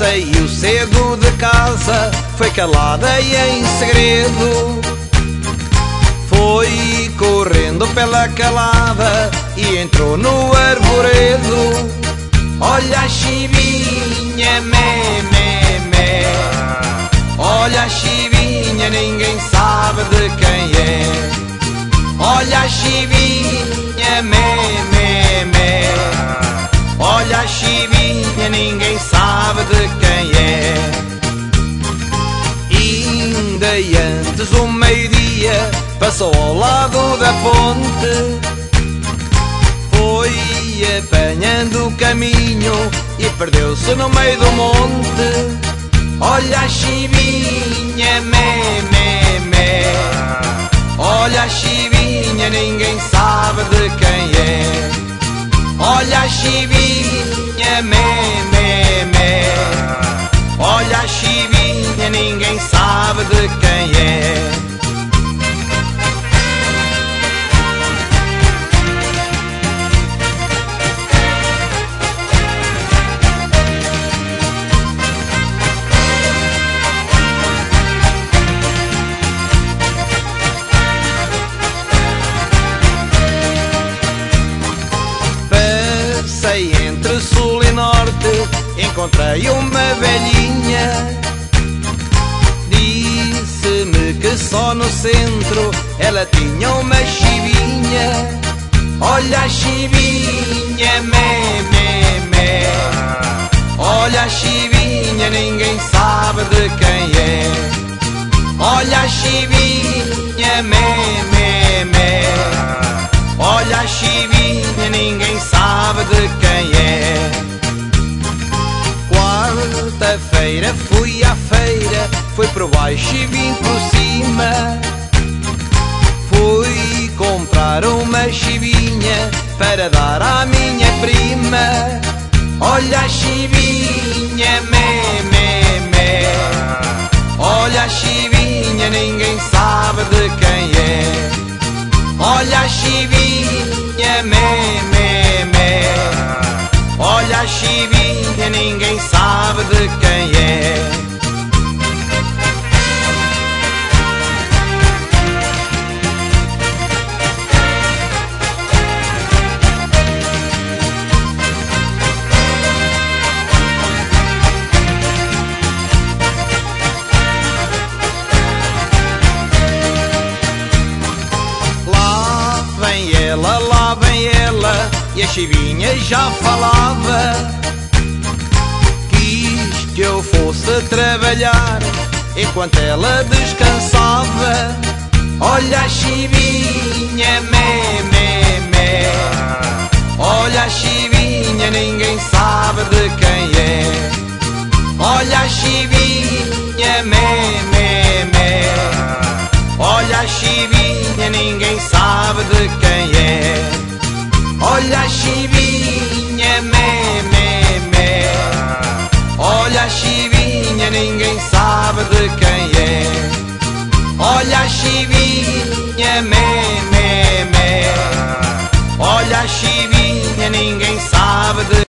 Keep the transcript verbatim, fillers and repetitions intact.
Saiu cedo de casa, foi calada e em segredo. Foi correndo pela calada e entrou no arvoredo. Olha a chivinha, mé, mé, mé. Olha a chivinha, ninguém sabe de quem é. Olha a chivinha, mé, mé, mé. Olha a chivinha, ninguém sabe de quem é. Ainda antes do meio-dia passou ao lado da ponte. Foi apanhando o caminho e perdeu-se no meio do monte. Olha a chivinha, mé, mé, mé. Olha a chivinha, ninguém sabe de quem é. Olha a chivinha, mé, mé, mé. Olha a chivinha, ninguém sabe de quem é. Entre sul e norte encontrei uma velhinha. Disse-me que só no centro ela tinha uma chivinha. Olha a chivinha, mé, mé, mé. Olha a chivinha, ninguém sabe de quem é. Olha a chivinha, mé, mé, mé. Olha a chivinha, ninguém sabe de quem é. Quarta-feira fui à feira, fui por baixo e vim por cima. Fui comprar uma chivinha para dar à minha prima. Olha a chivinha, mé, mé, mé. Olha a chivinha, ninguém sabe de quem é. Olha a chivinha, mé, mé, mé. Olha a chivinha, ninguém sabe de quem é. Ela, lá vem ela, e a chivinha já falava. Quis que eu fosse trabalhar enquanto ela descansava. Olha a chivinha, mé, mé, mé. Olha a chivinha, ninguém sabe de quem é. Olha a chivinha, mé, mé, mé. Olha a chivinha, ninguém sabe de quem é. Olha a chivinha, mé, mé, mé. Olha a chivinha, ninguém sabe de quem é. Olha a chivinha, mé, mé, mé. Olha a chivinha, ninguém sabe de